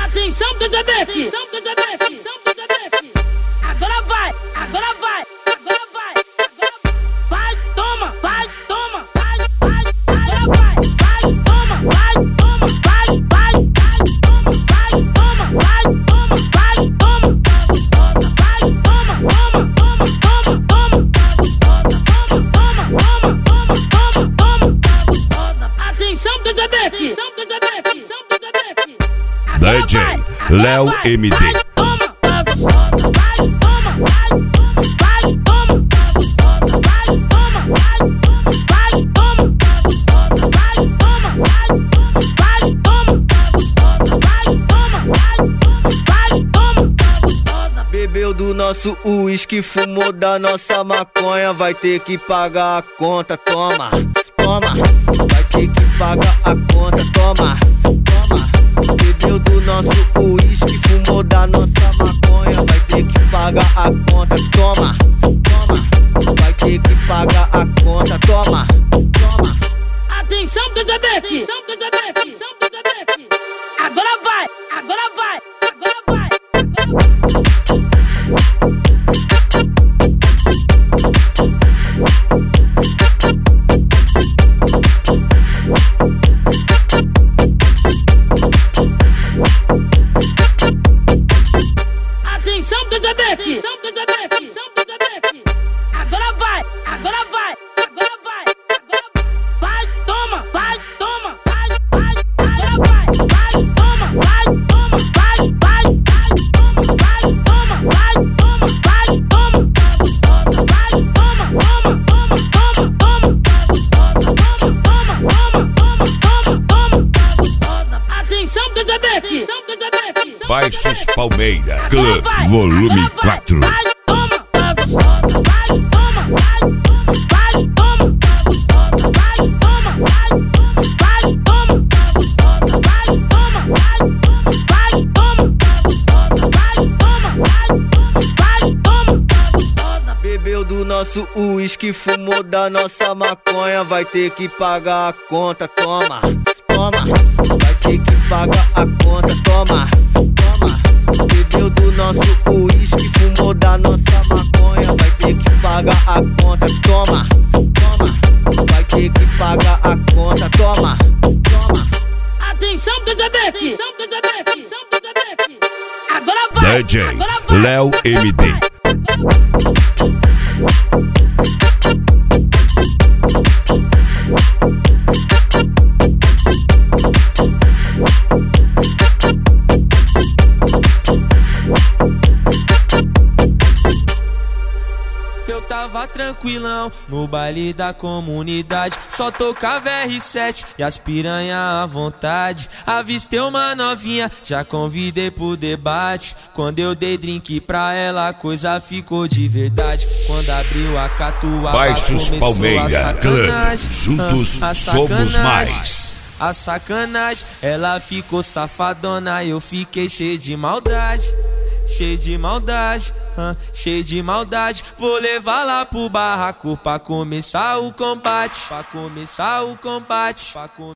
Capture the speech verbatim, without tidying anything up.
Atenção, Casabeque! Atenção, Casabeque! Atenção, Casabeque! Agora vai, agora vai, agora vai, agora vai, toma, vai, toma, vai, vai, agora vai, vai, toma, vai, toma, vai, vai, vai, toma, vai, toma, vai, toma, vai, toma, gostosa, vai, toma, toma, toma, toma, toma, gostosa, toma, toma, toma, toma, toma, toma, gostosa. Atenção, Casabeque! Atenção, Casabeque! Atenção, Casabeque! D J Léo M D. Vai, toma, tá gostosa, vai, toma, vai, toma, vai, toma, tá gostosa, vai, toma, vai, toma, vai, toma, tá gostosa, vai, toma, vai, toma, vai, toma, tá gostosa, vai, toma, vai, toma, vai, toma, tá gostosa. Bebeu do nosso uísque, fumou da nossa maconha, vai ter que pagar a conta, toma, toma, vai ter que pagar a conta, toma, toma. Bebeu do nosso uísque, fumou da nossa maconha, vai ter que pagar a conta, toma, toma, vai ter que pagar a conta, toma, toma. Atenção, Casabeque! Atenção, Casabeque! Atenção, Casabeque! Agora vai, agora vai, agora vai, agora vai. Atenção, Casabeque! Atenção, Casabeque! Atenção, Casabeque! Agora vai, agora vai, agora vai, agora vai. Vai, toma, vai, toma, vai, vai, agora vai, vai, toma, vai, toma, vai, vai, vai, toma, vai, toma, vai, toma, vai, toma, tá gostosa, vai, toma, toma, toma, toma, toma, tá gostosa, toma, toma, toma, toma, toma, tá gostosa. Atenção, Casabeque! Atenção, Casabeque! Atenção, Baixos Palmeira Agora Club vai, Volume agora vai, quatro. vai, toma, tá gostosa, vai, toma, vai, toma, vai, toma, tá gostosa, vai, toma, vai, toma, vai, toma, tá gostosa, vai, toma, vai, toma, vai, toma, tá gostosa, vai, toma, vai, toma, vai, toma, tá gostosa. Bebeu do nosso uísque, fumou da nossa maconha, vai ter que pagar a conta, toma, toma, vai ter que pagar a conta, toma, toma. Bebeu do nosso uísque, fumou da nossa maconha, vai ter que pagar a conta, toma, toma, vai ter que pagar a conta, toma, toma. Atenção, Casabeque! Atenção, Casabeque! Atenção, Casabeque! Agora vai, D J agora vai, Léo M D. agora vai, agora vai. Eu tava tranquilão no baile da comunidade, só tocava R sete e as piranha à vontade. Avistei uma novinha, já convidei pro debate. Quando eu dei drink pra ela, a coisa ficou de verdade. Quando abriu a catuaba, Baixos começou Palmeira a Club. sacanagem. Juntos Ah, a somos sacanagem. mais. A sacanagem, ela ficou safadona, eu fiquei cheio de maldade. Cheio de maldade, hum, cheio de maldade. Vou levar lá pro barraco pra começar o combate. Pra começar o combate. Pra com...